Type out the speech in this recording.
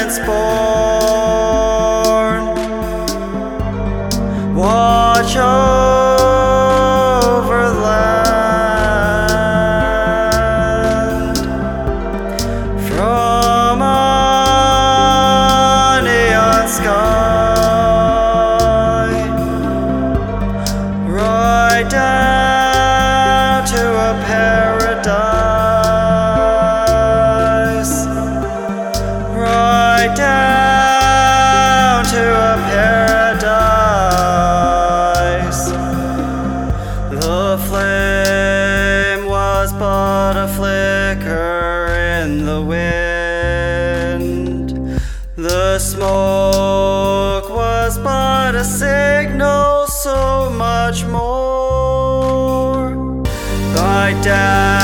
planets born. Watch over land from a neon sky, right down to a paradise, right down to a paradise. The flame was but a flicker in the wind. The smoke was but a signal, so much more. Right down